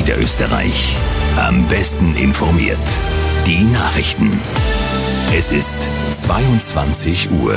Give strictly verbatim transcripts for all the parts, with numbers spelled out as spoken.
Niederösterreich. Am besten informiert. Die Nachrichten. Es ist zweiundzwanzig Uhr.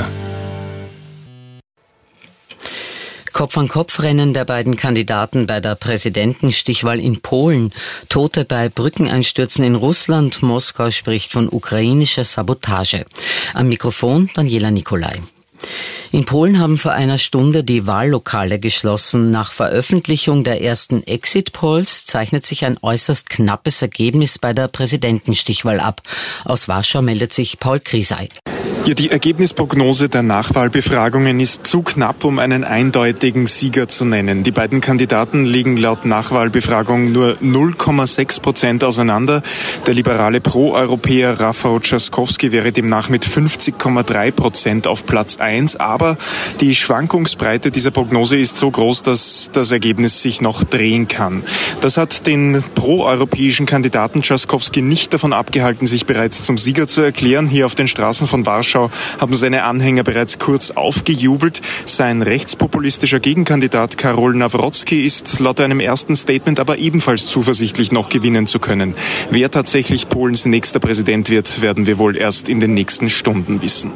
Kopf-an-Kopf-Rennen der beiden Kandidaten bei der Präsidentenstichwahl in Polen. Tote bei Brückeneinstürzen in Russland. Moskau spricht von ukrainischer Sabotage. Am Mikrofon Daniela Nicolai. In Polen haben vor einer Stunde die Wahllokale geschlossen. Nach Veröffentlichung der ersten Exit-Polls zeichnet sich ein äußerst knappes Ergebnis bei der Präsidentenstichwahl ab. Aus Warschau meldet sich Paul Krisay. Ja, die Ergebnisprognose der Nachwahlbefragungen ist zu knapp, um einen eindeutigen Sieger zu nennen. Die beiden Kandidaten liegen laut Nachwahlbefragung nur null Komma sechs Prozent auseinander. Der liberale Pro-Europäer Rafał Trzaskowski wäre demnach mit fünfzig Komma drei Prozent auf Platz eins. Aber die Schwankungsbreite dieser Prognose ist so groß, dass das Ergebnis sich noch drehen kann. Das hat den pro-europäischen Kandidaten Trzaskowski nicht davon abgehalten, sich bereits zum Sieger zu erklären. Hier auf den Straßen von Warschau haben seine Anhänger bereits kurz aufgejubelt. Sein rechtspopulistischer Gegenkandidat Karol Nawrocki ist laut einem ersten Statement aber ebenfalls zuversichtlich, noch gewinnen zu können. Wer tatsächlich Polens nächster Präsident wird, werden wir wohl erst in den nächsten Stunden wissen.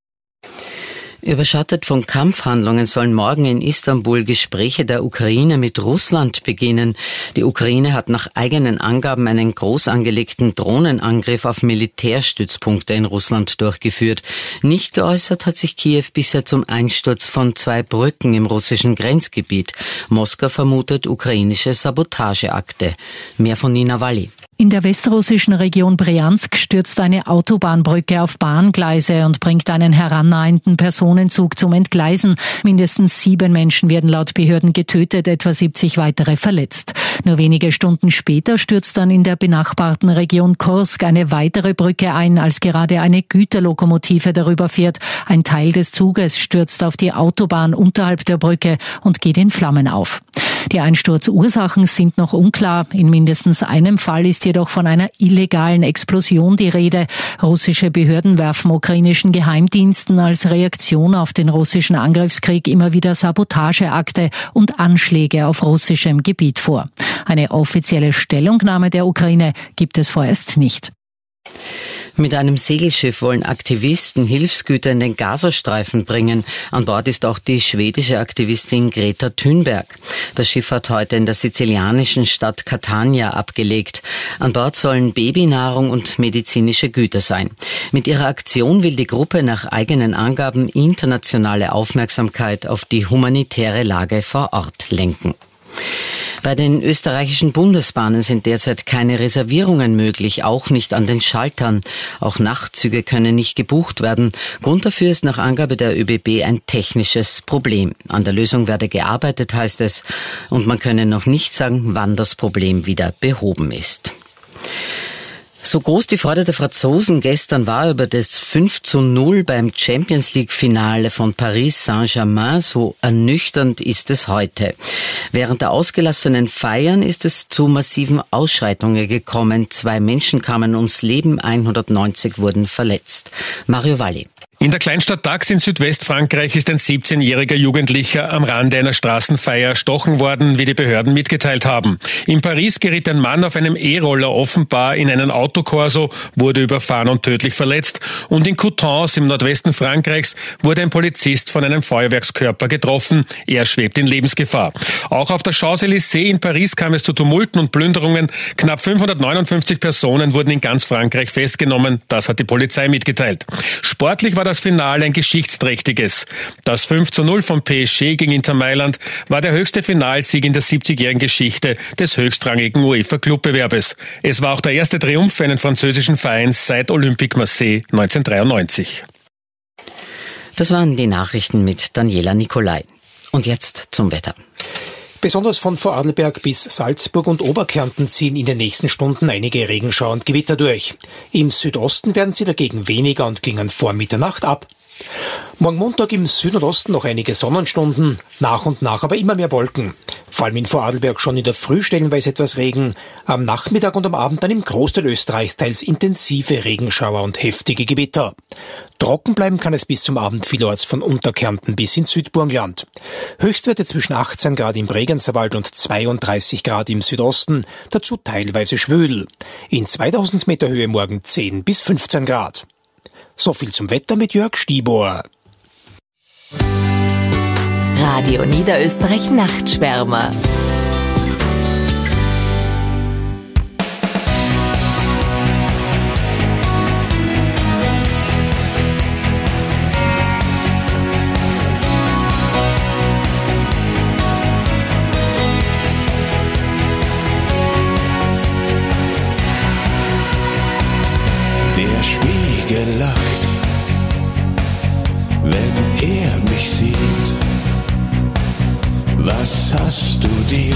Überschattet von Kampfhandlungen sollen morgen in Istanbul Gespräche der Ukraine mit Russland beginnen. Die Ukraine hat nach eigenen Angaben einen groß angelegten Drohnenangriff auf Militärstützpunkte in Russland durchgeführt. Nicht geäußert hat sich Kiew bisher zum Einsturz von zwei Brücken im russischen Grenzgebiet. Moskau vermutet ukrainische Sabotageakte. Mehr von Nina Walli. In der westrussischen Region Bryansk stürzt eine Autobahnbrücke auf Bahngleise und bringt einen herannahenden Personenzug zum Entgleisen. Mindestens sieben Menschen werden laut Behörden getötet, etwa siebzig weitere verletzt. Nur wenige Stunden später stürzt dann in der benachbarten Region Kursk eine weitere Brücke ein, als gerade eine Güterlokomotive darüber fährt. Ein Teil des Zuges stürzt auf die Autobahn unterhalb der Brücke und geht in Flammen auf. Die Einsturzursachen sind noch unklar. In mindestens einem Fall ist jedoch von einer illegalen Explosion die Rede. Russische Behörden werfen ukrainischen Geheimdiensten als Reaktion auf den russischen Angriffskrieg immer wieder Sabotageakte und Anschläge auf russischem Gebiet vor. Eine offizielle Stellungnahme der Ukraine gibt es vorerst nicht. Mit einem Segelschiff wollen Aktivisten Hilfsgüter in den Gazastreifen bringen. An Bord ist auch die schwedische Aktivistin Greta Thunberg. Das Schiff hat heute in der sizilianischen Stadt Catania abgelegt. An Bord sollen Babynahrung und medizinische Güter sein. Mit ihrer Aktion will die Gruppe nach eigenen Angaben internationale Aufmerksamkeit auf die humanitäre Lage vor Ort lenken. Bei den österreichischen Bundesbahnen sind derzeit keine Reservierungen möglich, auch nicht an den Schaltern. Auch Nachtzüge können nicht gebucht werden. Grund dafür ist nach Angabe der ÖBB ein technisches Problem. An der Lösung werde gearbeitet, heißt es, und man könne noch nicht sagen, wann das Problem wieder behoben ist. So groß die Freude der Franzosen gestern war über das fünf zu null beim Champions-League-Finale von Paris Saint-Germain, so ernüchternd ist es heute. Während der ausgelassenen Feiern ist es zu massiven Ausschreitungen gekommen. Zwei Menschen kamen ums Leben, hundertneunzig wurden verletzt. Mario Valli. In der Kleinstadt Dax in Südwestfrankreich ist ein siebzehnjähriger Jugendlicher am Rande einer Straßenfeier erstochen worden, wie die Behörden mitgeteilt haben. In Paris geriet ein Mann auf einem E-Roller offenbar in einen Autokorso, wurde überfahren und tödlich verletzt. Und in Coutances im Nordwesten Frankreichs wurde ein Polizist von einem Feuerwerkskörper getroffen. Er schwebt in Lebensgefahr. Auch auf der Champs-Élysées in Paris kam es zu Tumulten und Plünderungen. Knapp fünfhundertneunundfünfzig Personen wurden in ganz Frankreich festgenommen. Das hat die Polizei mitgeteilt. Sportlich war das Finale ein geschichtsträchtiges. Das fünf zu null von P S G gegen Inter Mailand war der höchste Finalsieg in der siebzigjährigen Geschichte des höchstrangigen UEFA-Clubbewerbes. Es war auch der erste Triumph eines französischen Vereins seit Olympique Marseille neunzehnhundertdreiundneunzig. Das waren die Nachrichten mit Daniela Nicolai. Und jetzt zum Wetter. Besonders von Vorarlberg bis Salzburg und Oberkärnten ziehen in den nächsten Stunden einige Regenschauer und Gewitter durch. Im Südosten werden sie dagegen weniger und klingen vor Mitternacht ab. Morgen Montag im Süden und Osten noch einige Sonnenstunden, nach und nach aber immer mehr Wolken. Vor allem in Vorarlberg schon in der Früh stellenweise etwas Regen, am Nachmittag und am Abend dann im Großteil Österreichs teils intensive Regenschauer und heftige Gewitter. Trocken bleiben kann es bis zum Abend vielerorts von Unterkärnten bis ins Südburgenland. Höchstwerte zwischen achtzehn Grad im Bregenzerwald und zweiunddreißig Grad im Südosten, dazu teilweise schwül. In zweitausend Meter Höhe morgen zehn bis fünfzehn Grad. So viel zum Wetter mit Jörg Stibor. Radio Niederösterreich Nachtschwärmer. Der Spiegel lacht, wenn er mich sieht. Was hast du dir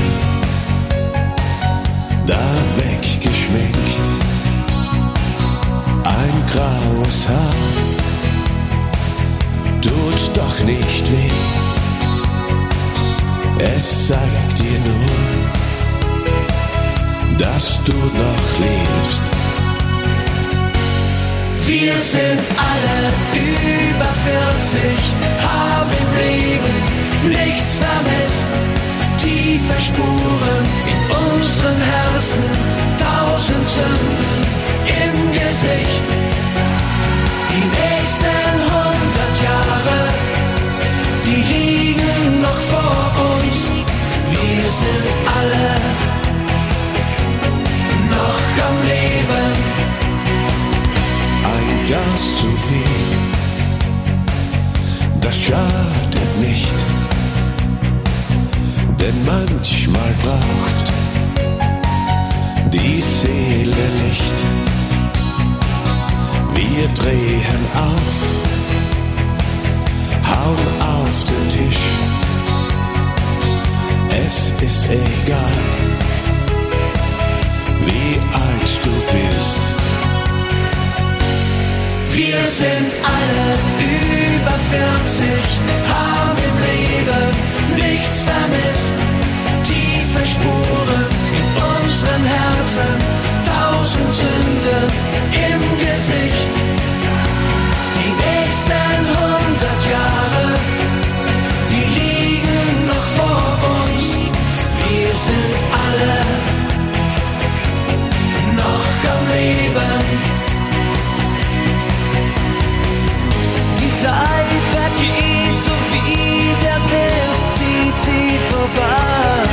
da weggeschminkt? Ein graues Haar tut doch nicht weh. Es sagt dir nur, dass du noch lebst. Wir sind alle über vierzig, haben im Leben nichts vermisst. Tiefe Spuren in unseren Herzen, tausend Sünden im Gesicht. Die nächsten hundert Jahre, die liegen noch vor uns. Wir sind alle noch am Leben. Ein Glas zu viel, das schadet nicht, denn manchmal braucht die Seele Licht. Wir drehen auf, hauen auf den Tisch, es ist egal, wie alt du bist. Wir sind alle über vierzig, haben im Leben nichts vermisst. Tiefe Spuren in unseren Herzen, tausend Sünden im Gesicht. Die nächsten hundert Jahre, die liegen noch vor uns. Wir sind alle noch am Leben. Die Zeit vergeht, so wie der Wind zieht sie vorbei.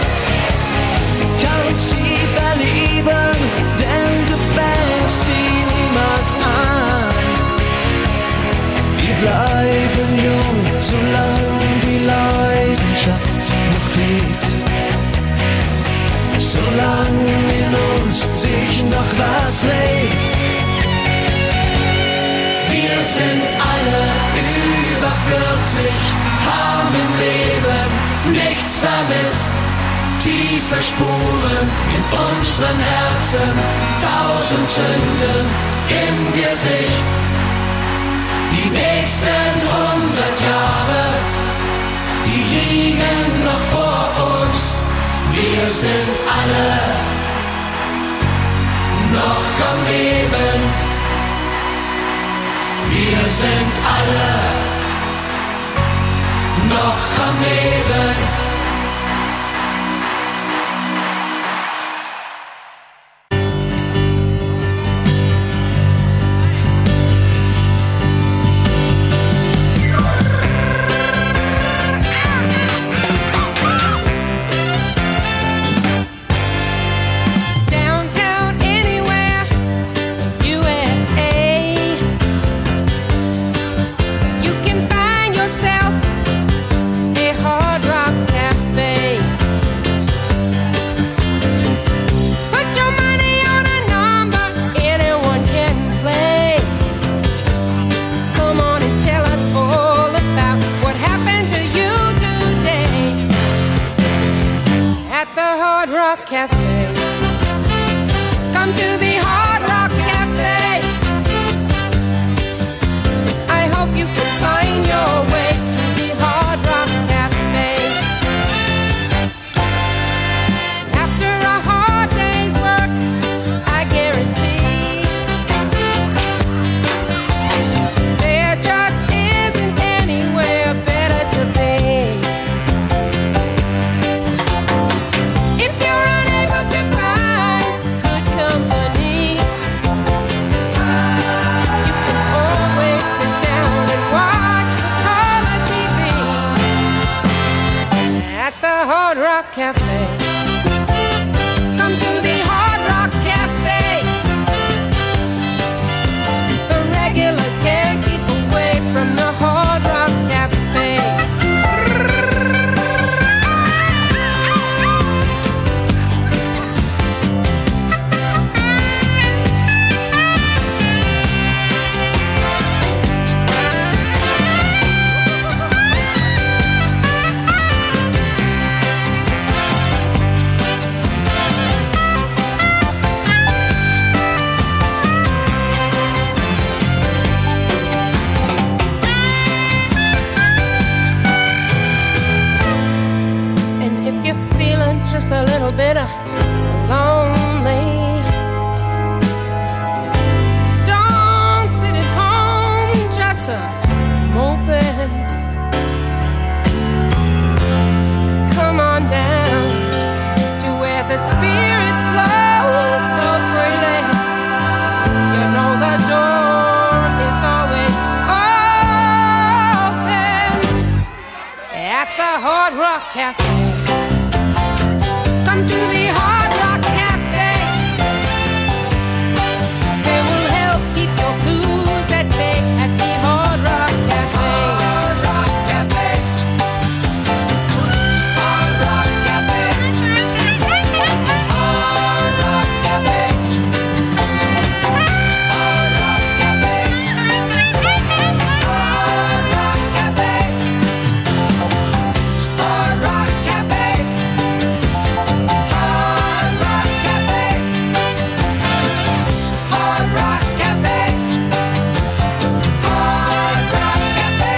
Kannst sie verlieben, denn du fängst sie niemals an. Wir bleiben jung, solange die Leidenschaft noch lebt. Solange in uns sich noch was legt. Wir sind alle über vierzig, haben im Leben nichts vermisst. Tiefe Spuren in unseren Herzen, tausend Sünden im Gesicht. Die nächsten hundert Jahre, die liegen noch vor uns. Wir sind alle noch am Leben. Wir sind alle noch am Leben. You can find yourself a hard rock Rock Cafe. Come to the Hard Rock Cafe. They will help keep your blues at bay at the Hard Rock Cafe. Hard Rock Cafe. Hard Rock Cafe. Hard Rock Cafe. Hard Rock Cafe. Hard Rock Cafe. Hard Rock Cafe. Hard Rock Cafe. Hard Rock Cafe. Hard Rock Cafe.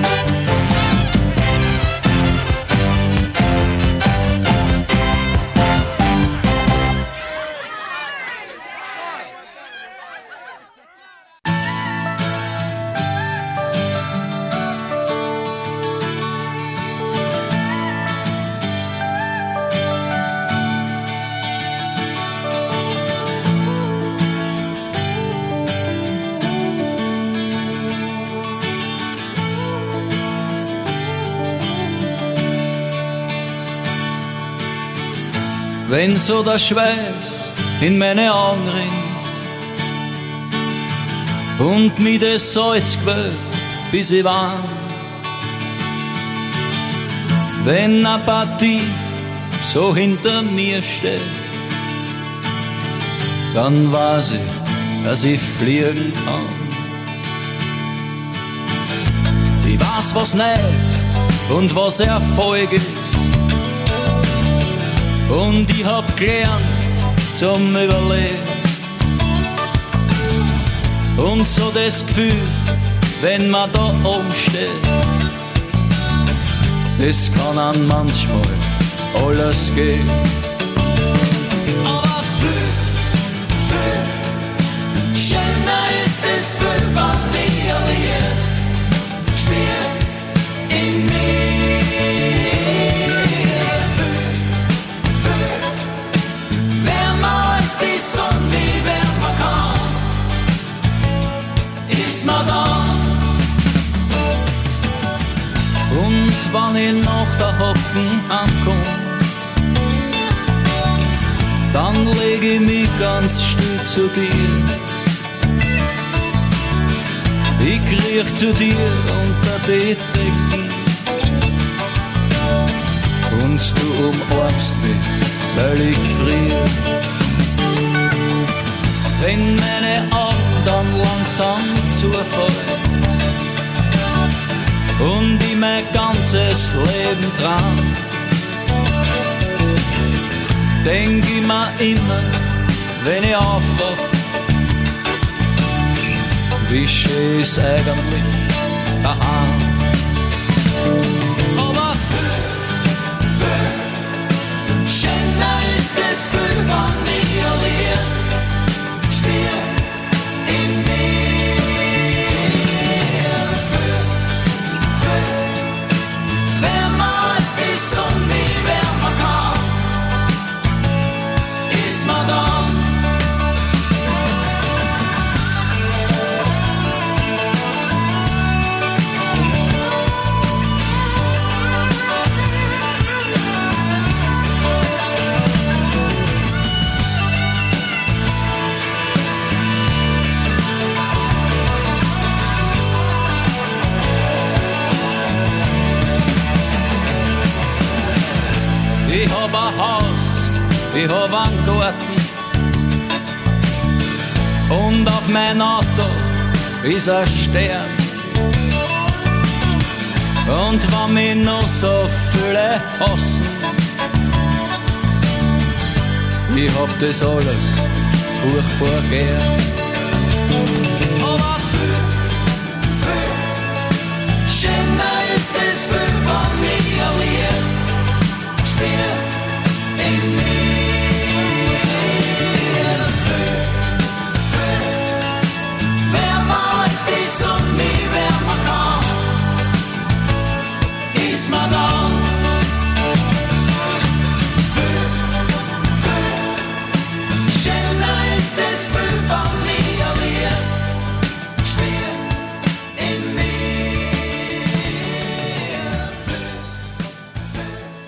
Wenn so der Schweiß in meine Augen rinnt und mir das Salz quält, bis ich warm. Wenn eine Partie so hinter mir steht, dann weiß ich, dass ich fliegen kann. Ich weiß, was nicht und was Erfolg ist. Und ich hab gelernt zum Überleben. Und so das Gefühl, wenn man da oben steht, es kann einem manchmal alles gehen. Aber viel, viel schöner ist das Gefühl, wenn ich Lied spiel in mir. Die Sonne, wie wenn man kann, ist man da. Und wenn ich nach der Hocken ankomm, dann leg ich mich ganz still zu dir. Ich kriech zu dir unter die Decken und du umarmst mich, weil ich friere. Wenn meine Augen dann langsam zufallen und ich mein ganzes Leben dran, denk ich mir immer, wenn ich aufwach, wie schön ist eigentlich daheim. Aber viel, viel schöner ist das Gefühl, wenn ich Lied spiel in mir. Viel, viel, wenn man ist die Sonne, wie wenn man kann, ist man da. Ich hab ein Haus, ich hab einen Garten und auf mein Auto ist ein Stern. Und wenn mich noch so viele hassen, ich hab das alles furchtbar gern. Aber viel, viel schöner ist das Gefühl, wenn ich Lied spiel in mir. Viel, viel, wer man ist die Sonne, wie wer man kann, ist man da. Viel, viel schöner ist das Gefühl, wenn ich Lied spiel in mir. Viel, viel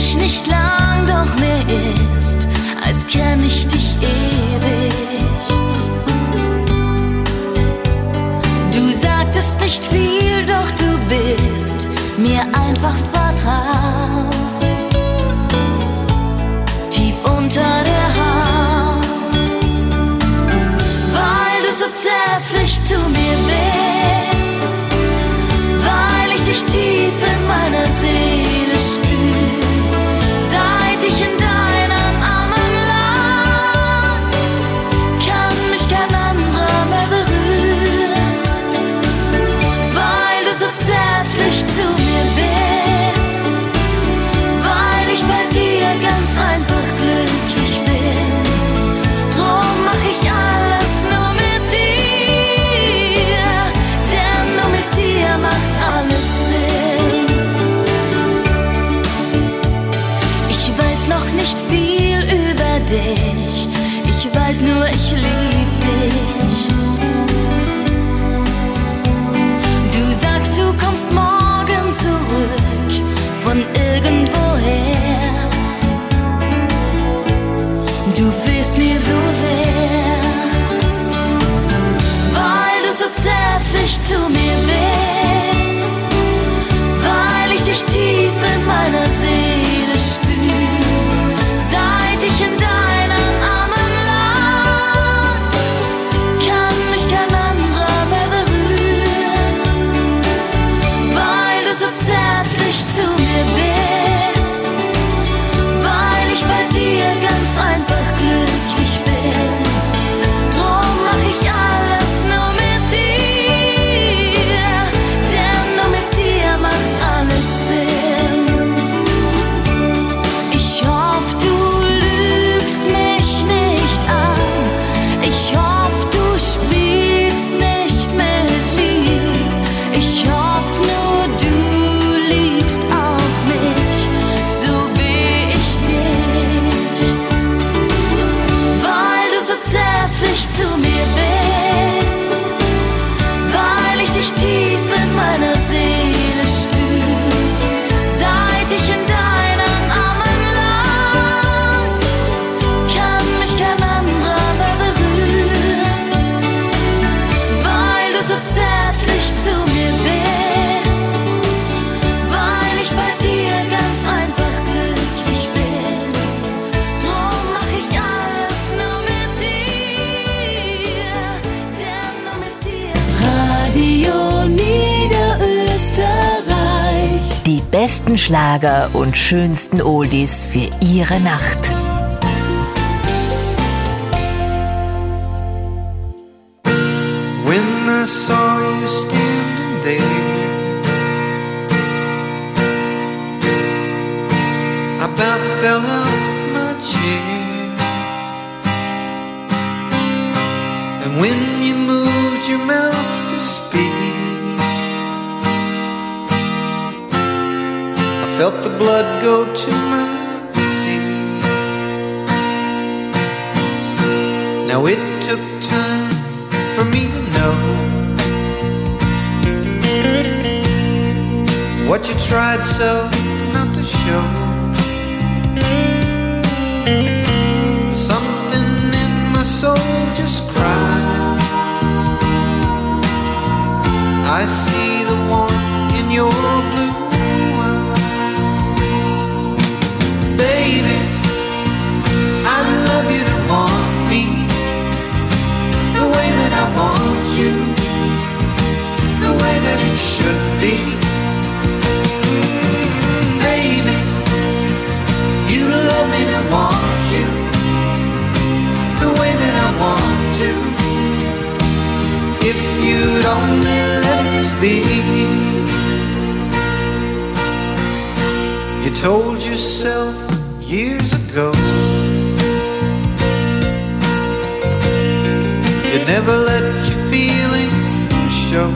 dich nicht lang, doch mir ist, als kenn ich dich ewig. Du sagtest nicht viel, doch du bist mir einfach vertraut. Tief unter der Haut, weil du so zärtlich zu mir bist, weil ich dich tief in meiner Seele spür, seit ich in deinen Armen lag, kann mich kein anderer mehr berühren, weil du so zärtlich zu mir bist, weil ich bei dir ganz einfach glücklich bin, drum mach ich alles nur mit dir, denn nur mit dir macht alles Sinn. Ich weiß noch nicht viel über dich, ich weiß nur, ich lieb dich. Du sagst, du kommst morgen zurück von irgendwoher. Du fehlst mir so sehr, weil du so zärtlich zu mir bist, weil ich dich tief in meiner Seele spür, seit ich in deinen Armen lag, kann mich kein anderer mehr berühren, weil du so zärtlich zu mir bist, weil ich bei dir ganz einfach glücklich bin, drum mach ich alles nur mit dir, denn nur mit dir macht alles Sinn. Ich hoff, du lügst mich nicht an, ich hoff, du spielst nicht mit mir, ich hoff nur, du liebst auch mich, so wie ich dich, weil du so zärtlich zu mir bist, weil ich dich tief in meiner Seele spür, seit ich in deinen Armen lag, kann mich kein anderer mehr berühren, weil du so zärtlich zu mir bist, weil ich bei dir ganz einfach glücklich bin, drum mach ich alles nur mit dir, denn nur mit dir. Radio Niederösterreich. Die besten Schlager und schönsten Oldies für Ihre Nacht. When I saw you standing there, I about fell out my chair. And when you moved your mouth to speak, I felt the blood go to my feet. Now it took time for me to know what you tried so not to show. Something in my soul just cried. I see the one in your blue eyes. Baby, I'd love you to want me the way that I want you, the way that it should be. Mm, baby, you love me to want you the way that I want to. If you'd only let it be. You told yourself years ago you'd never let your feelings show.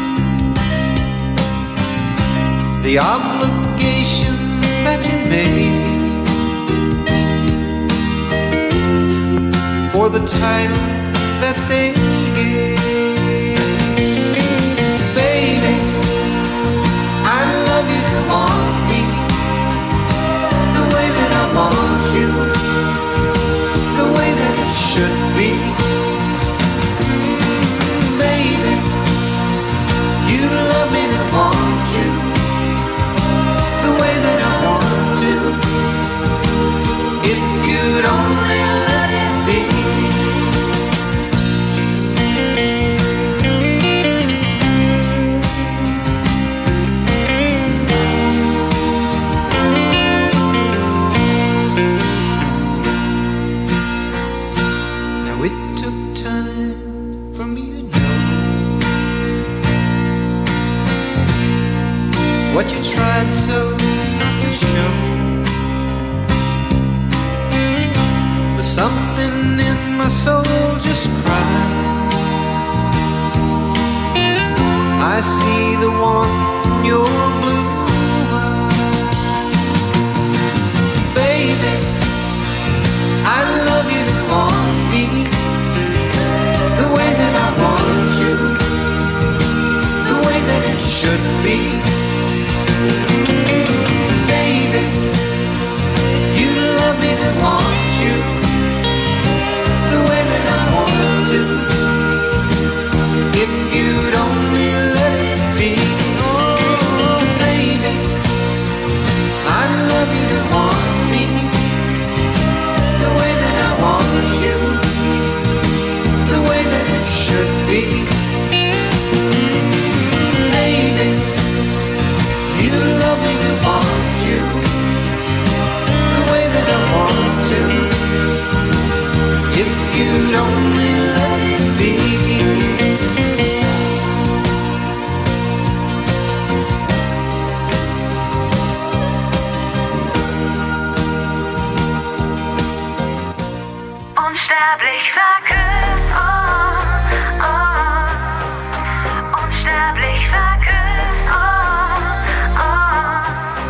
The obligation that you made for the title that they gave. Baby, I'd love you to want me the something in my soul just cries. I see the one in your blue eyes. Baby, I love you to want me the way that I want you, the way that it should be. Baby, you love me to want you the way that I want to. If you'd only let it be. Oh, baby, I love you to want me the way that I want you, the way that it should be. Baby, you love me to want you the way that I want to. If you'd only let it be. Unsterblich verküsst, oh, oh. Unsterblich verküsst, oh, oh.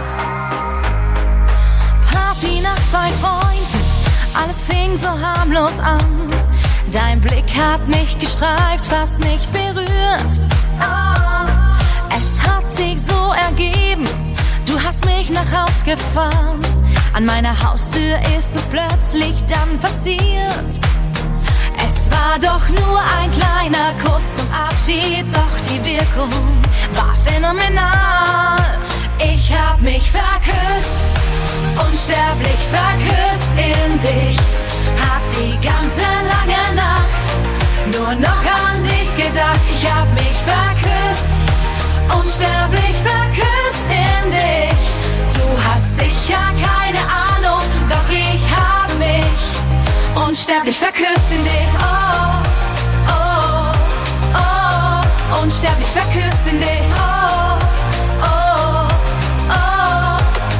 Partynacht bei Freunden, alles fing so harmlos an. Dein Blick hat mich gestreift, fast nicht berührt. Oh. Es hat sich so ergeben, du hast mich nach Haus gefahren. An meiner Haustür ist es plötzlich dann passiert. Es war doch nur ein kleiner Kuss zum Abschied, doch die Wirkung war phänomenal. Ich hab mich verküsst, unsterblich verküsst in dich. Hab die ganze lange Nacht nur noch an dich gedacht. Ich hab mich verküsst, unsterblich verküsst in dich. Du hast sicher keine Ahnung, doch ich hab mich unsterblich verküsst in dich. Oh, oh, oh, unsterblich verküsst in dich. Oh, oh, oh.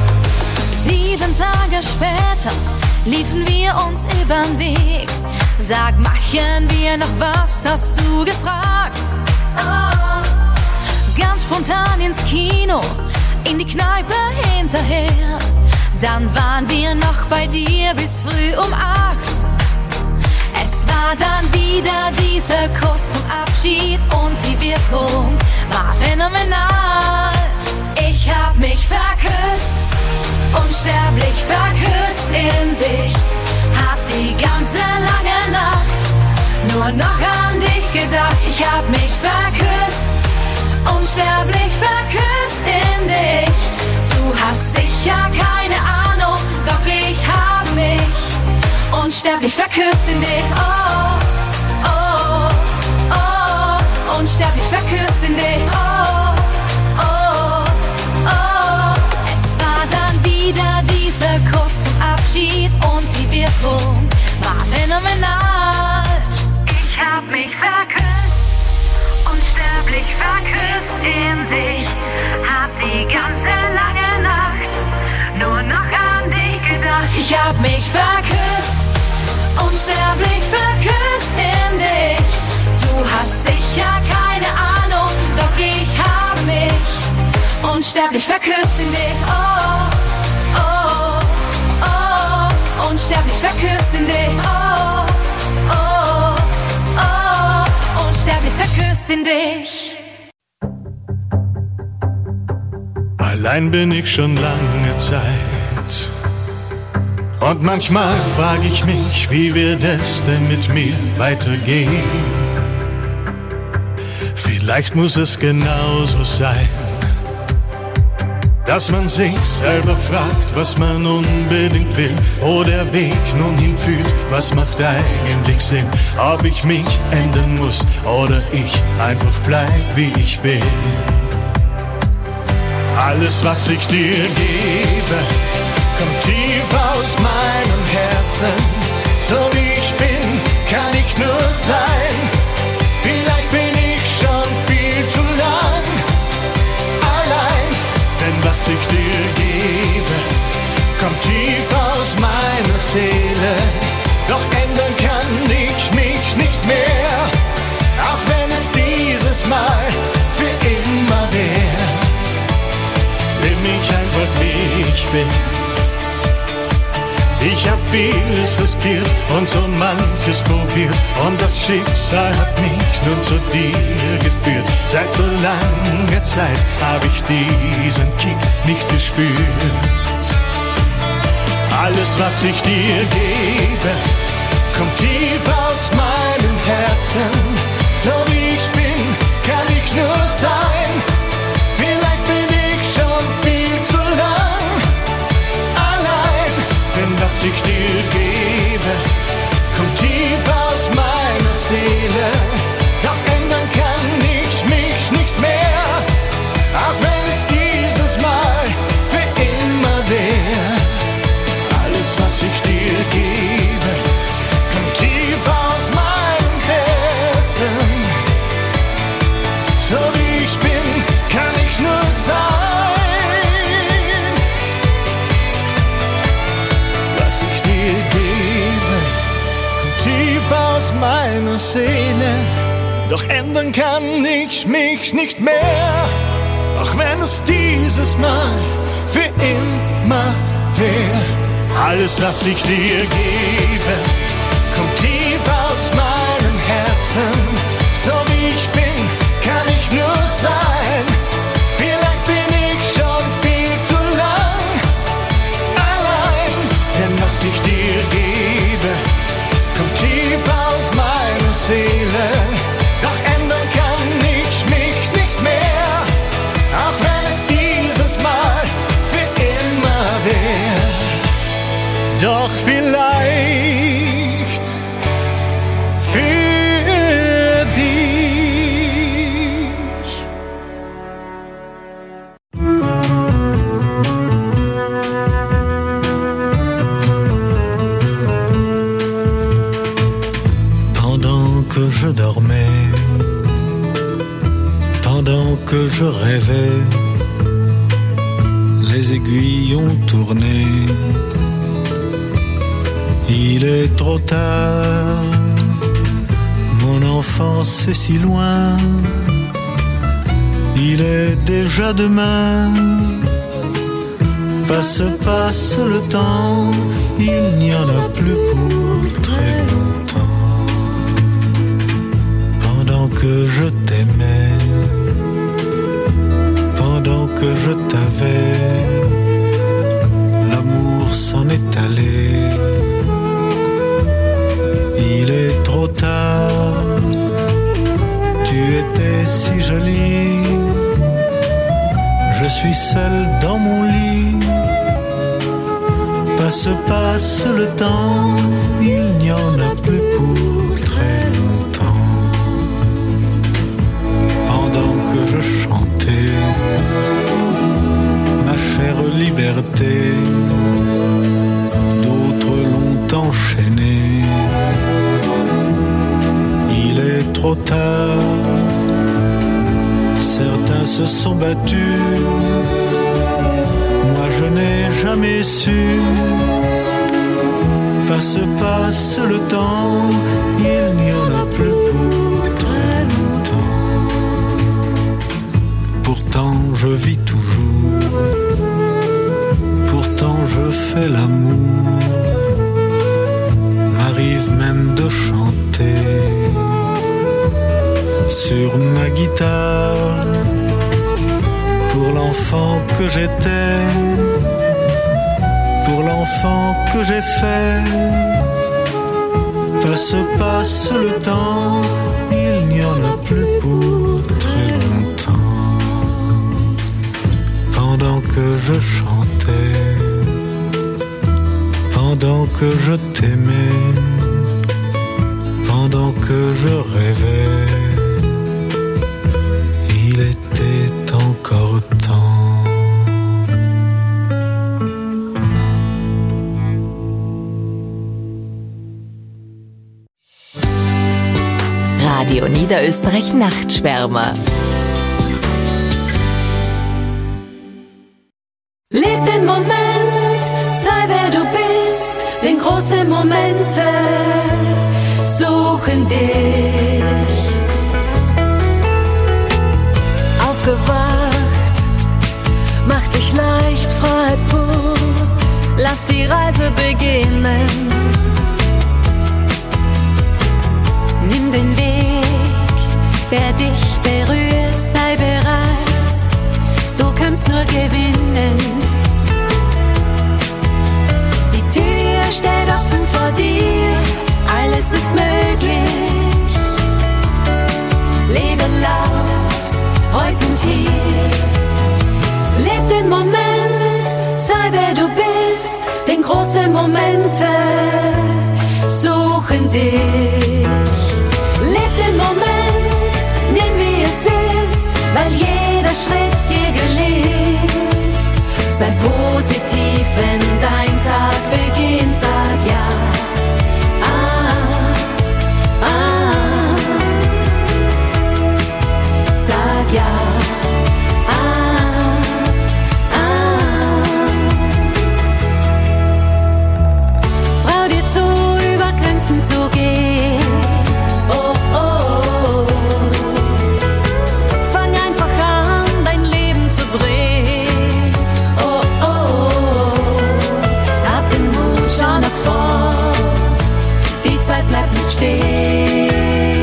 Sieben Tage später liefen wir uns übern Weg. Sag, machen wir noch was, hast du gefragt. Oh, ganz spontan ins Kino, in die Kneipe hinterher. Dann waren wir noch bei dir bis früh um acht. Es war dann wieder dieser Kuss zum Abschied und die Wirkung war phänomenal. Ich hab mich verküsst, unsterblich verküsst in dich. Hab die ganze lange Nacht nur noch an dich gedacht. Ich hab mich verküsst, unsterblich verküsst in dich. Du hast sicher keine Ahnung, doch ich hab mich unsterblich verküsst in dich. Oh, oh, oh, unsterblich verküsst in dich. Oh, oh, oh. Es war dann wieder dieser Kuss zum Abschied und die Wirkung war phänomenal. Ich hab mich verküsst, unsterblich verküsst in dich. Hab die ganze lange Nacht nur noch an dich gedacht. Ich hab mich verküsst, unsterblich verküsst in dich. Du hast sicher keine Ahnung, doch ich hab mich unsterblich verküsst in dich. Oh, oh, oh, unsterblich verküsst in dich. Oh, oh, oh, unsterblich verküsst in dich. Allein bin ich schon lange Zeit. Und manchmal frage ich mich, wie wird es denn mit mir weitergehen? Vielleicht muss es genauso sein, dass man sich selber fragt, was man unbedingt will, wo der Weg nun hinführt, was macht eigentlich Sinn, ob ich mich ändern muss oder ich einfach bleib, wie ich bin. Alles, was ich dir gebe, kommt tief aus meinem Herzen. So wie ich bin, kann ich nur sein. Vielleicht bin ich schon viel zu lang allein. Denn was ich dir gebe, kommt tief aus meiner Seele. Doch vieles riskiert und so manches probiert. Und das Schicksal hat mich nun zu dir geführt. Seit so langer Zeit habe ich diesen Kick nicht gespürt. Alles, was ich dir gebe, kommt tief aus meinem Herzen. So wie ich bin, kann ich nur sein. Vielleicht bin ich schon viel zu lang allein. Denn was ich dir gebe, kommt tief aus meiner Seele. Doch ändern kann ich mich nicht mehr, auch wenn es dieses Mal für immer wäre. Alles, was ich dir gebe, kommt tief aus meinem Herzen. So wie ich bin, kann ich nur sein. Was ich dir gebe, kommt tief aus meiner Seele. Doch ändern kann ich mich nicht mehr, auch wenn es dieses Mal für immer wäre. Alles, was ich dir gebe, kommt tief aus meinem Herzen. So wie ich bin, kann ich nur sein. Vielleicht bin ich schon viel zu lang allein. Denn was ich dir gebe, kommt tief aus meiner Seele. Doch ändern kann ich mich nicht mehr, auch wenn es dieses Mal für immer wäre. Doch vielleicht für dich. Pendant que je dormais, pendant que je rêvais, les aiguilles ont tourné. Il est trop tard, mon enfance est si loin. Il est déjà demain, passe, passe le temps, il n'y en a plus pour très longtemps. Pendant que je t'aimais, pendant que je t'avais, l'amour s'en est allé. Il est trop tard, tu étais si jolie. Je suis seul dans mon lit. Passe, passe le temps, il n'y en a plus pour très longtemps. Pendant que je chantais ma chère liberté, d'autres l'ont enchaînée. Il est trop tard, certains se sont battus, moi je n'ai jamais su. Passe, passe le temps, il n'y en a plus pour très longtemps. Pourtant je vis toujours, pourtant je fais l'amour, m'arrive même de chanter sur ma guitare pour l'enfant que j'étais, pour l'enfant que j'ai fait. Passe, passe le temps, il n'y en a plus pour très longtemps. Pendant que je chantais, pendant que je t'aimais, pendant que je rêvais, il était encore temps. Radio Niederösterreich Nachtschwärmer. Leb den Moment, sei wer du bist, denn große Momente suchen dich. Aufgewacht, mach dich leicht, Freiheit pur, lass die Reise beginnen. Nimm den Weg, der dich berührt, sei bereit, du kannst nur gewinnen. Die Tür steht offen vor dir, alles ist möglich. Lebe laut, heute und hier. Leb den Moment, sei wer du bist, denn große Momente suchen dich. Leb den Moment, nimm wie es ist, weil jeder Schritt dir gelingt. Sei positiv, wenn dein Tag beginnt, sag ja. Ah, ah, sag ja. Zu gehen. Oh, oh, oh. Fang einfach an, dein Leben zu drehen. Oh, oh, oh. Hab den Mut, schau nach vorn. Die Zeit bleibt nicht stehen.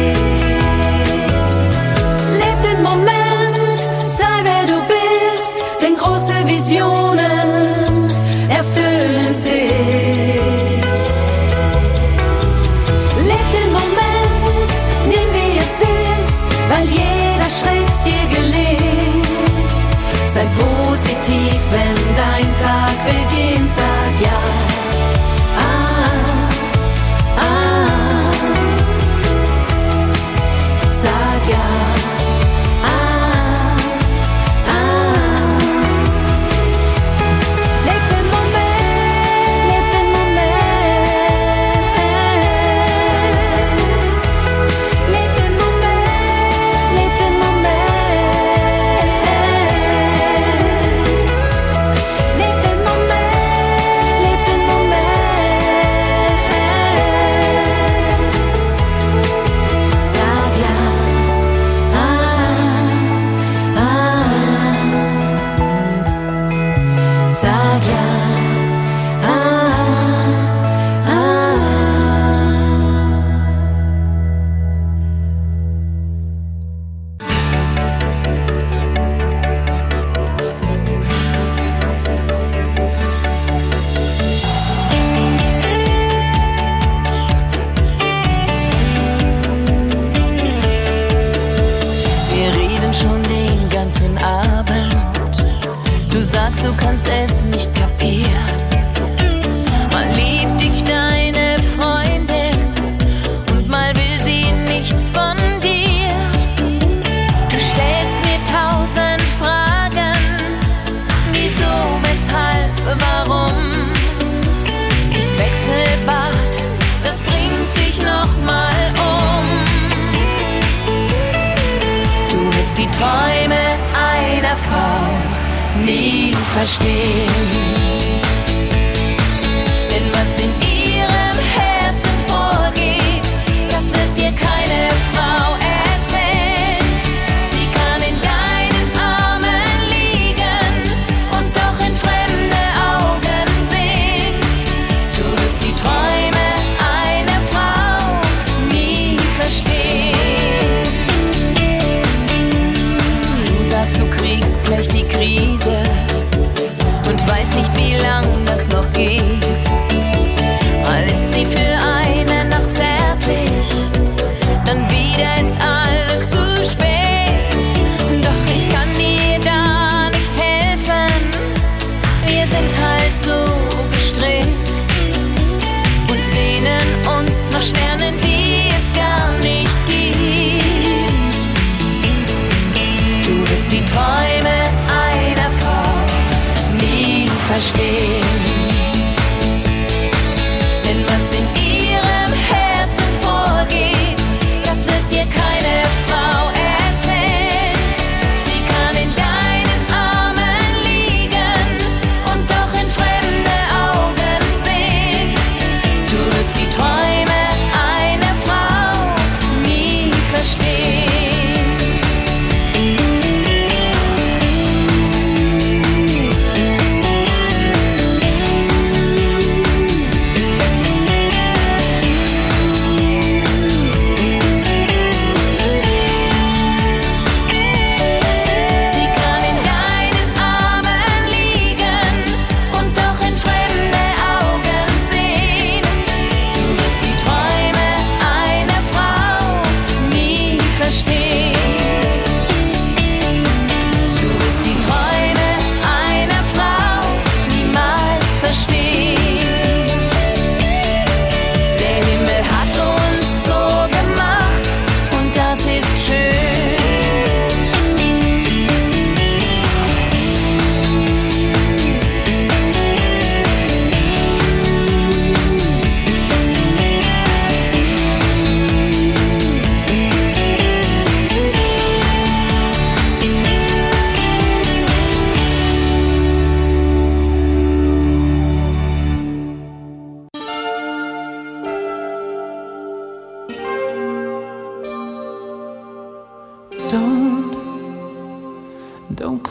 Leb den Moment, sei wer du bist, denn große Visionen erfüllen sich. Weil jeder Schritt dir gelingt. Sei positiv, wenn dein Tag beginnt, sag ja. Ah, ah, sag ja. Ah, ah. Leb den Moment, leb den Moment. Leb den Moment. Leb den Moment, leb den Moment, leb den Moment. Sag ja, ah, ah. Sag ja, ah, ah. Wir reden schon den ganzen Abend. Du sagst, du kannst es nicht kapieren. Mal liebt dich deine Freundin und mal will sie nichts von dir. Du stellst mir tausend Fragen. Wieso, weshalb, warum? Dies Wechselbad, das bringt dich noch mal um. Du wirst die Träume einer Frau nie verstehen. Denn was in ihrem Herzen vorgeht, das wird dir keine Frau erzählen. Sie kann in deinen Armen liegen und doch in fremde Augen sehen. Du wirst die Träume einer Frau nie verstehen. Du sagst, du kriegst gleich die Krise und weißt nicht, wie lang das noch geht. Mal ist sie für eine Nacht zärtlich, dann wieder ist alles zu spät. Doch ich kann dir da nicht helfen, wir sind halt so gestrickt und sehnen uns nach Sternen, die es gar nicht gibt. Du wirst die Träume einer Frau nie verstehen. Denn was in ihrem Herzen vorgeht, das wird dir keine Frau erzählen. Sie kann in deinen Armen liegen und doch in fremde Augen sehen. Du wirst die Träume einer Frau nie verstehen.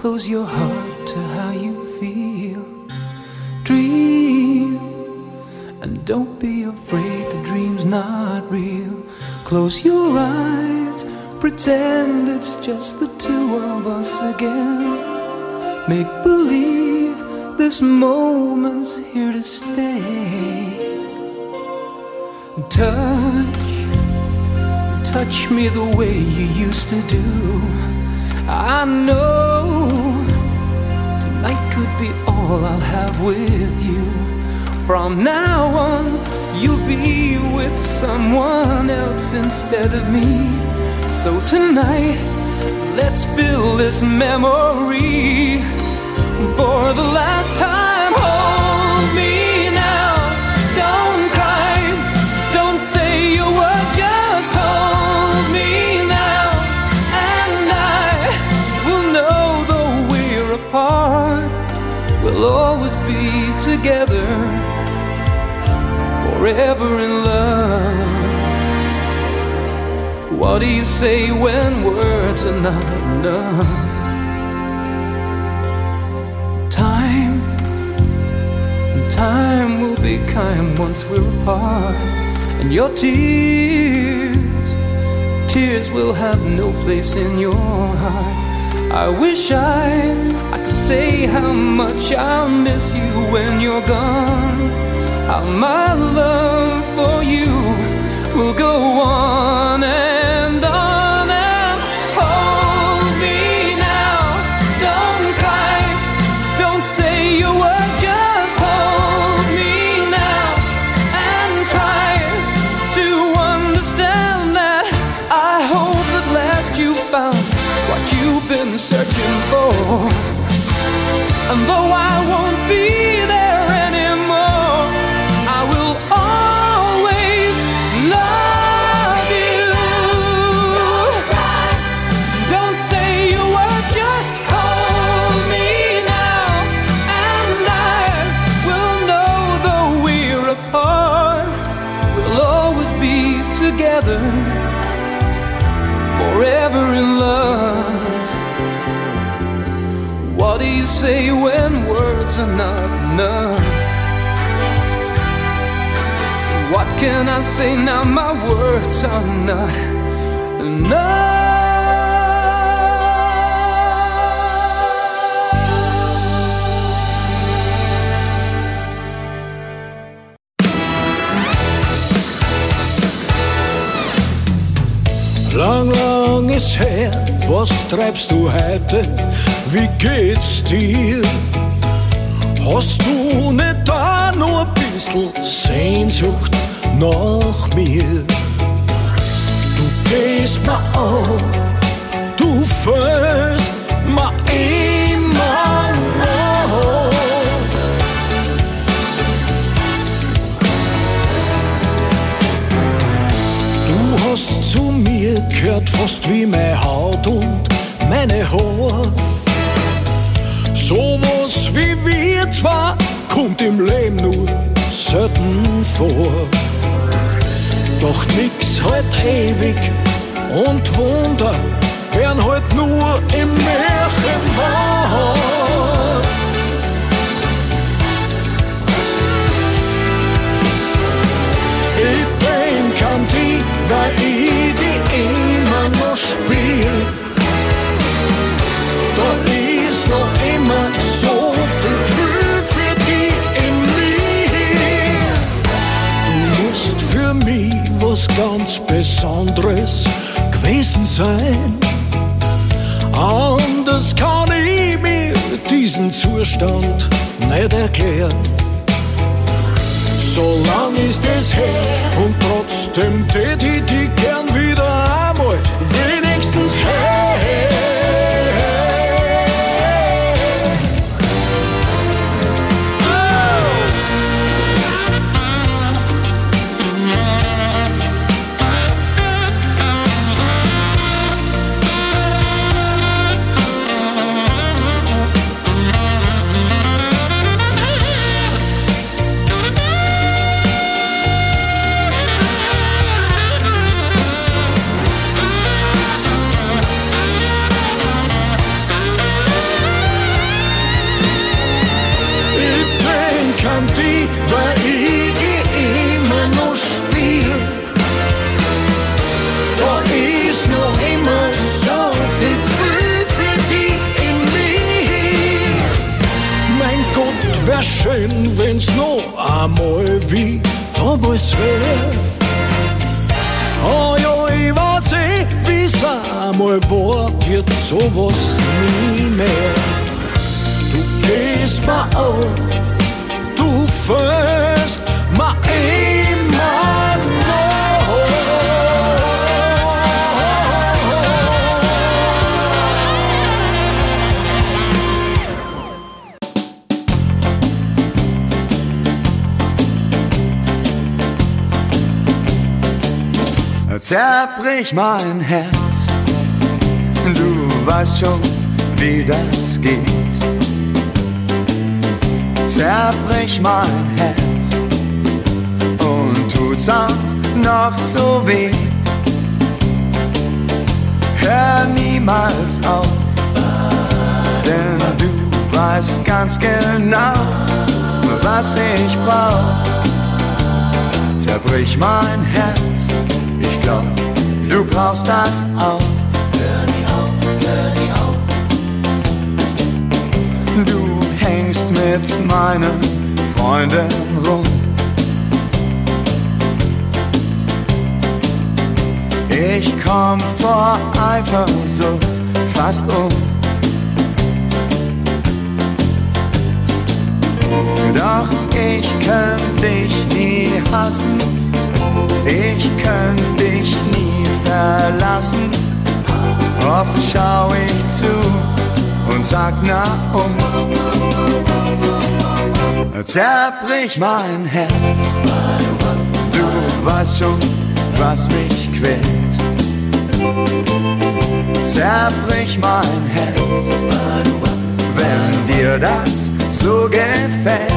close your heart to how you feel. Dream, and don't be afraid the dream's not real. Close your eyes, pretend it's just the two of us again. Make believe this moment's here to stay. Touch, touch me the way you used to do. I know tonight could be all I'll have with you. From now on, you'll be with someone else instead of me. So tonight, let's fill this memory. For the last time, hold me now. Don't cry, don't say your word, just hold me now. And I will know though we're apart, we'll always be together, forever in love. What do you say when words are not enough? Time, time will be kind once we're apart. And your tears, tears will have no place in your heart. I wish I, I could say how much I'll miss you when you're gone. How my love for you will go on and on and hold me now. Don't cry, don't say your word, just hold me now and try to understand that. I hope at last you found what you've been searching for. And though I won't be there anymore, I will always love you. Don't say a word, just hold me now. And I will know though we're apart, we'll always be together, forever in love. What do you say when words are not enough? What can I say now? My words are not enough. Lang, lang ist her, was treibst du heute? Wie geht's dir? Hast du nicht da nur ein bisschen Sehnsucht nach mir? Du gehst mir an, du fühlst mir immer noch. Du hast zu mir gehört fast wie meine Haut und meine Haare. Sowas wie wir zwei kommt im Leben nur selten vor. Doch nix halt ewig und Wunder werden halt nur im Märchen wahr. Ich denk an die, weil ich die immer noch spiel. Da ist noch immer so viel Gefühl für die in mir. Du musst für mich was ganz Besonderes gewesen sein. Anders kann ich mir diesen Zustand nicht erklären. So lang ist es her und trotzdem tät ich die gern wieder einmal wenigstens her. schön, wenn's noch einmal wie damals wär. Oh ja, ich weiß eh, wie's einmal war, wird sowas nie mehr. Du gehst mir an, du fällst mir immer noch. Zerbrich mein Herz, du weißt schon, wie das geht. Zerbrich mein Herz und tut's auch noch so weh. Hör niemals auf, denn du weißt ganz genau, was ich brauch. Zerbrich mein Herz, ich glaub, du brauchst das auch. Hör nie auf, hör nie auf. Du hängst mit meinen Freunden rum. Ich komm vor Eifersucht fast um. Doch ich könnt dich nie hassen, ich könnt dich nie verlassen. Oft schau ich zu und sag na und zerbrich mein Herz. Du weißt schon, was mich quält. Zerbrich mein Herz, wenn dir das so gefällt.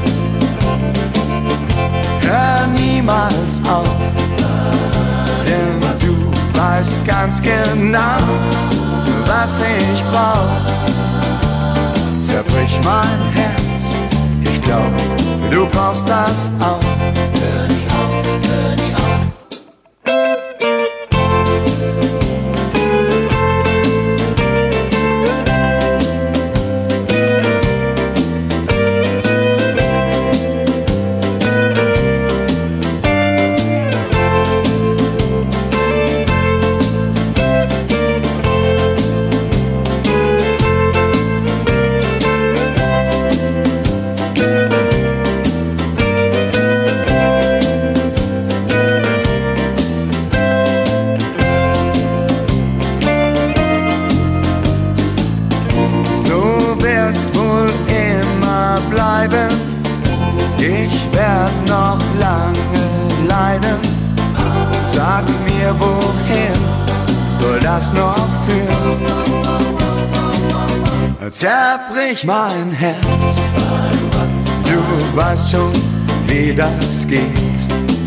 Hör niemals auf, denn du weißt ganz genau, was ich brauch. Zerbrich mein Herz, ich glaub, du brauchst das auch. Hör nie auf, hör nie auf. Zerbrich mein Herz, du weißt schon, wie das geht.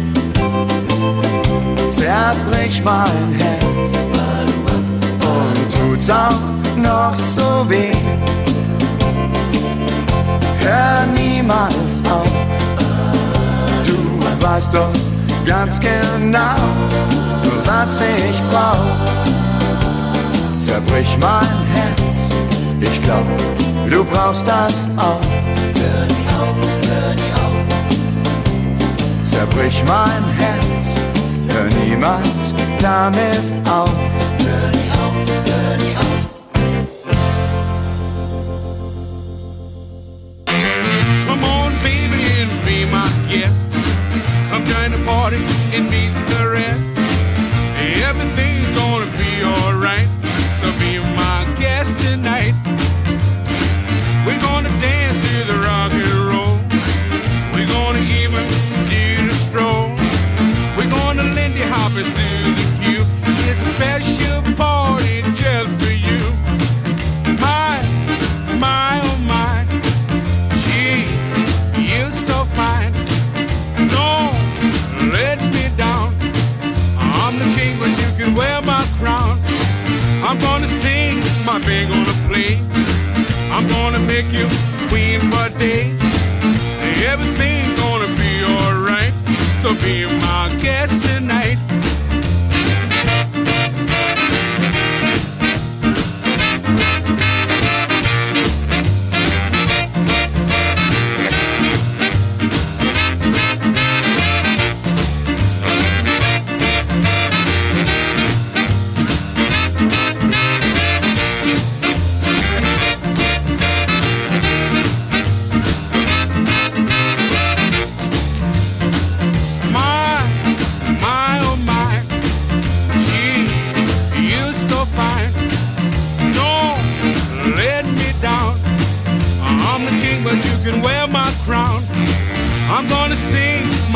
Zerbrich mein Herz und tut's auch noch so weh. Hör niemals auf, du weißt doch ganz genau, was ich brauch. Zerbrich mein Herz, ich glaub, du brauchst das auch. Hör nie auf, hör nie auf. Zerbrich mein Herz, hör niemals damit auf. Hör nie auf, hör nie auf. Come on, baby, and be my guest. Come join the party and meet the rest. Everything's gonna be alright, so be my guest tonight. We're gonna dance to the rock and roll. We're gonna even do the stroll. We're gonna Lindy Hop and Susie Q. It's a special party just for you. My, my, oh my, gee, you're so fine. Don't let me down. I'm the king, but you can wear my crown. I'm gonna sing, my band gonna play. I'm gonna make you queen for a day. Everything's gonna be alright, so be my guest tonight.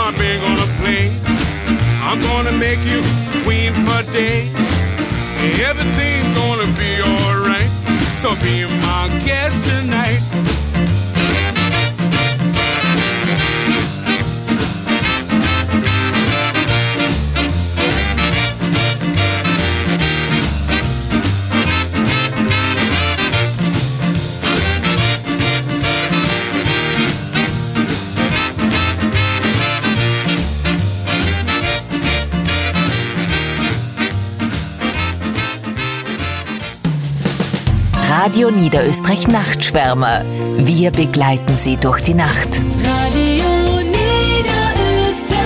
my band gonna play. I'm gonna make you queen for a day. Everything's gonna be alright. So be my guest tonight. Radio Niederösterreich Nachtschwärmer. Wir begleiten Sie durch die Nacht. Radio Niederösterreich.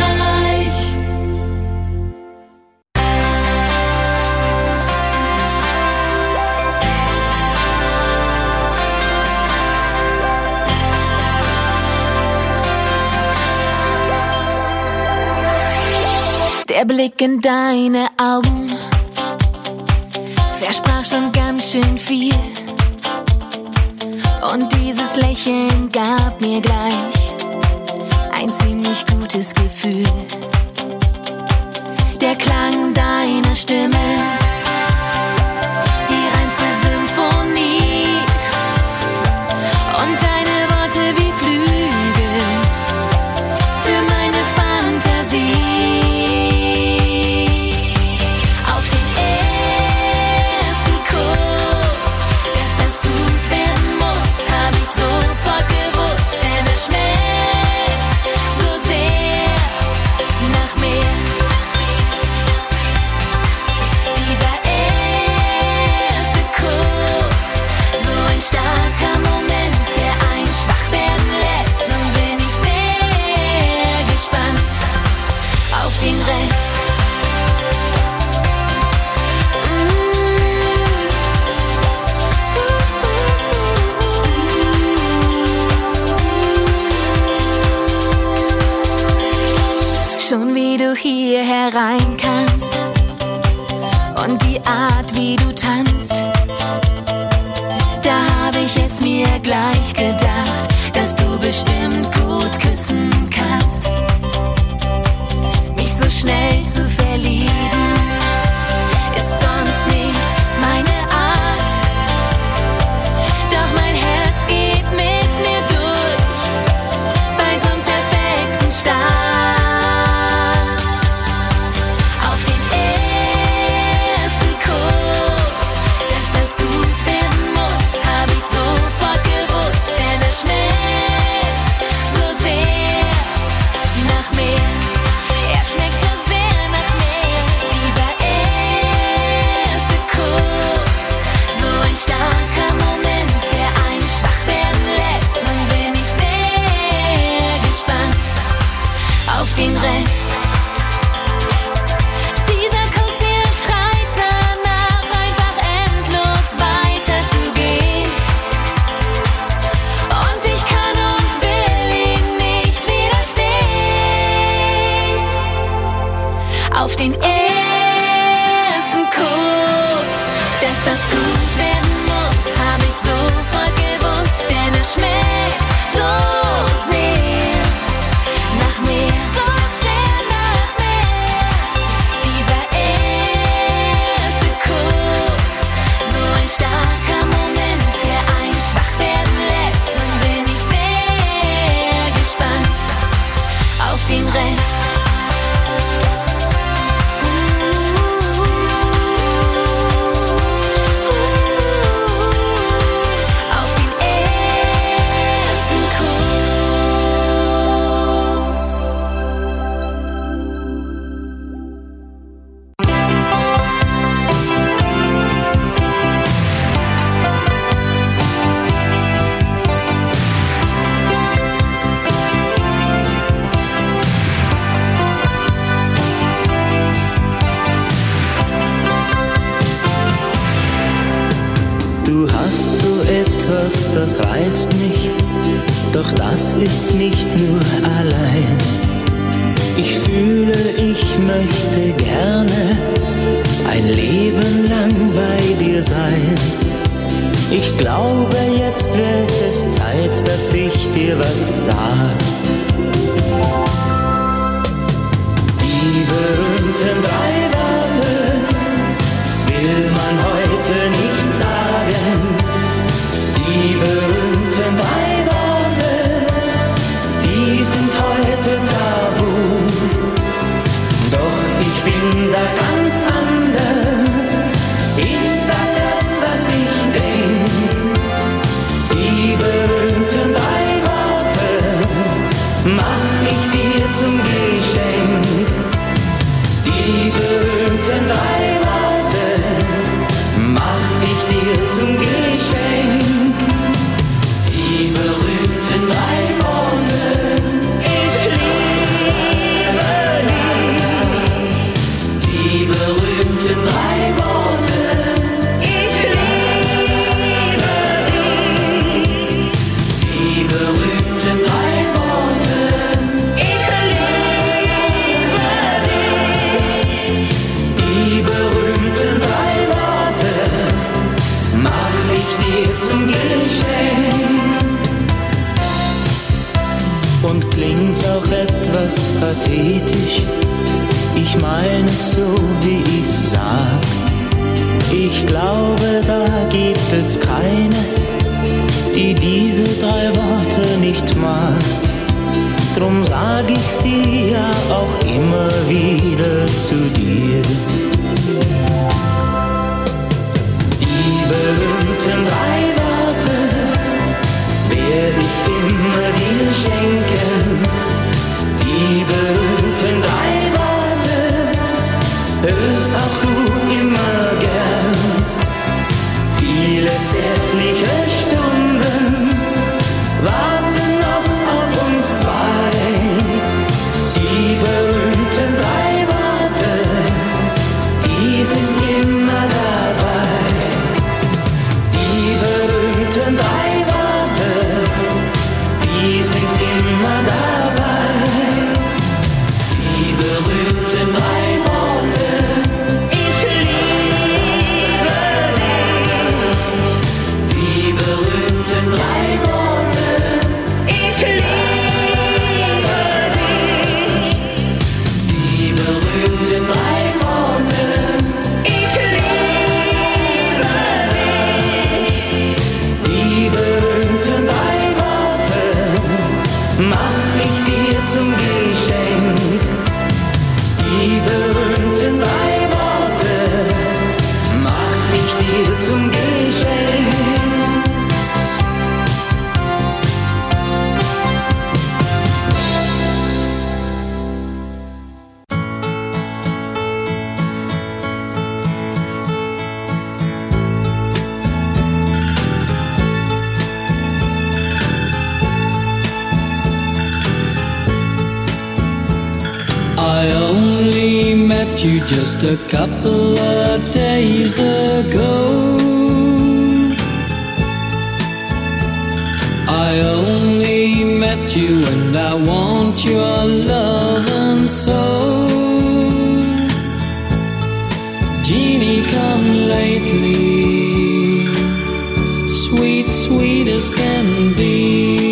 Der Blick in deine Augen versprach schon ganz schön viel. Und dieses Lächeln gab mir gleich ein ziemlich gutes Gefühl. Der Klang deiner Stimme, die reinste Symphonie und deine Worte wie Flügel für meine Fantasie. Sofort gewusst, denn es schmeckt so sehr nach mehr. Dieser erste Kuss, so ein starker Moment, der einen schwach werden lässt. Nun bin ich sehr gespannt auf den Rest. Schon wie du hier hereinkamst und die Art, wie du tanzt, da habe ich es mir gleich gedacht, dass du bestimmt gut küssen kannst. Mich so schnell zu verlieben, ist sonst nicht meine Art, doch mein Herz geht mit mir durch, bei so'm perfekten Start. Den Rest. Dieser Kuss hier schreit danach, einfach endlos weiterzugehen. Und ich kann und will ihm nicht widerstehen. Auf den ersten Kuss, dass das gut werden muss, hab ich sofort gewusst, denn es schmeckt so sehr nach mehr. Starker Moment, der einen schwach werden lässt. Nun bin ich sehr gespannt auf den Rest. Auf den ersten Kuss. Du hast so etwas, das reizt mich, doch das ist nicht nur allein. Ich fühle, ich möchte gerne ein Leben lang bei dir sein. Ich glaube, jetzt wird es Zeit, dass ich dir was sag. mach ich dir zum Geschenk. Die berühmten drei Worte mach ich dir zum Geschenk. Die berühmten drei Worte, ich liebe dich. Die berühmten drei Worte, ich liebe dich. Die berühmten drei Worte, ich liebe dich. Die berühmten drei Worte mach ich dir zum Geschenk. Und klingt's auch etwas pathetisch, ich meine es so, wie ich's sag. Ich glaube, da gibt es keine, die diese drei Worte nicht mag. Drum sag ich sie ja auch immer wieder zu dir. Die berühmten drei Worte werde ich immer dir schenken. Die berühmten drei Worte hörst auch du immer gern. Viele zärtliche Stunden warten noch auf uns zwei. Die berühmten drei Worte, die sind immer dabei. Die berühmten drei Worte, die sind immer dabei. Die berühmten drei Worte, ich liebe dich. Die berühmten drei Worte, ich liebe dich. Die berühmten drei Worte, ich liebe dich. Die berühmten drei Worte mach ich dir zum Geschenk. Die berühmten drei Worte mach ich dir zum Geschenk. I only met you just a couple of days ago. I only met you and I want your love and soul. Jeannie, come lately, sweet, sweet as can be.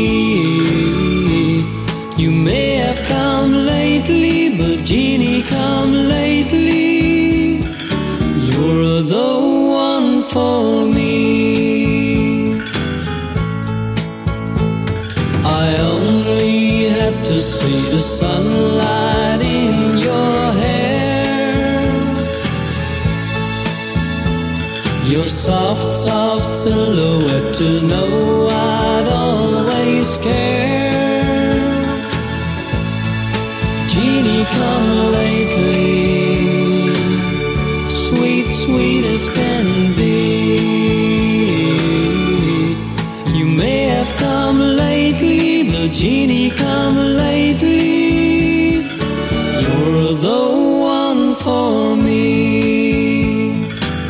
You may have come lately, but Jeannie, come lately. You're the one for me. I only had to see the sunlight in your hair, your soft, soft silhouette to know I'd always care. Jeannie, come lately, sweet, sweet as can be. You may have come lately, but Jeannie, come lately. You're the one for me.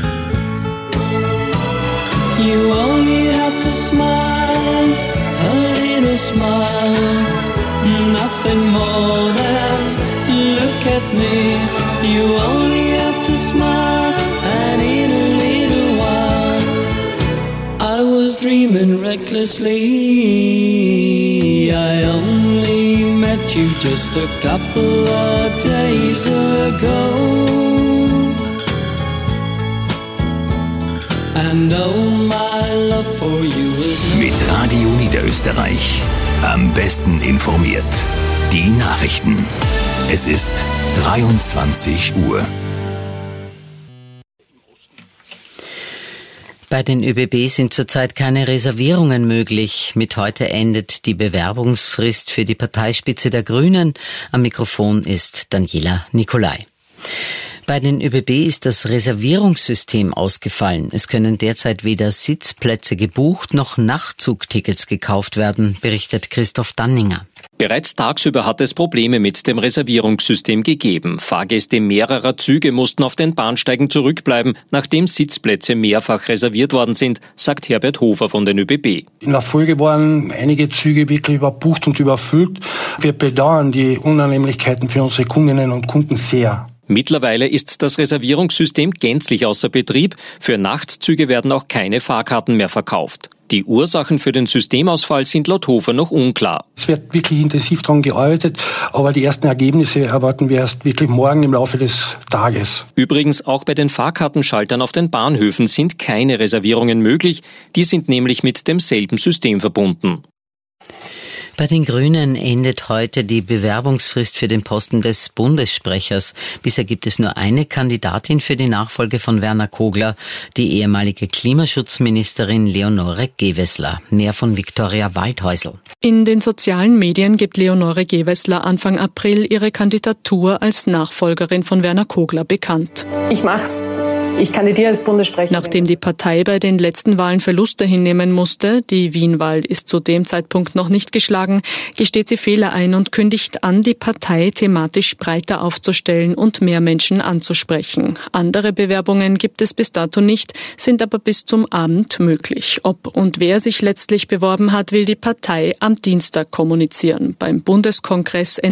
You only have to smile, a little smile, nothing more than look at me. You only have to smile, and in a little while I was dreaming recklessly. I only met you just a couple of days ago, and oh, my love for you is Mit Radio Niederösterreich am besten informiert. Die Nachrichten. Es ist dreiundzwanzig Uhr. Bei den ÖBB sind zurzeit keine Reservierungen möglich. Mit heute endet die Bewerbungsfrist für die Parteispitze der Grünen. Am Mikrofon ist Daniela Nicolai. Bei den ÖBB ist das Reservierungssystem ausgefallen. Es können derzeit weder Sitzplätze gebucht noch Nachtzugtickets gekauft werden, berichtet Christoph Danninger. Bereits tagsüber hat es Probleme mit dem Reservierungssystem gegeben. Fahrgäste mehrerer Züge mussten auf den Bahnsteigen zurückbleiben, nachdem Sitzplätze mehrfach reserviert worden sind, sagt Herbert Hofer von den ÖBB. In der Folge waren einige Züge wirklich überbucht und überfüllt. Wir bedauern die Unannehmlichkeiten für unsere Kundinnen und Kunden sehr. Mittlerweile ist das Reservierungssystem gänzlich außer Betrieb. Für Nachtzüge werden auch keine Fahrkarten mehr verkauft. Die Ursachen für den Systemausfall sind laut Hofer noch unklar. Es wird wirklich intensiv daran gearbeitet, aber die ersten Ergebnisse erwarten wir erst wirklich morgen im Laufe des Tages. Übrigens, auch bei den Fahrkartenschaltern auf den Bahnhöfen sind keine Reservierungen möglich. Die sind nämlich mit demselben System verbunden. Bei den Grünen endet heute die Bewerbungsfrist für den Posten des Bundessprechers. Bisher gibt es nur eine Kandidatin für die Nachfolge von Werner Kogler, die ehemalige Klimaschutzministerin Leonore Gewessler. Mehr von Viktoria Waldhäusl. In den sozialen Medien gibt Leonore Gewessler Anfang April ihre Kandidatur als Nachfolgerin von Werner Kogler bekannt. Ich mach's. Ich kandidiere als Bundessprecherin. Nachdem die Partei bei den letzten Wahlen Verluste hinnehmen musste, die Wien-Wahl ist zu dem Zeitpunkt noch nicht geschlagen, gesteht sie Fehler ein und kündigt an, die Partei thematisch breiter aufzustellen und mehr Menschen anzusprechen. Andere Bewerbungen gibt es bis dato nicht, sind aber bis zum Abend möglich. Ob und wer sich letztlich beworben hat, will die Partei am Dienstag kommunizieren. Beim Bundeskongress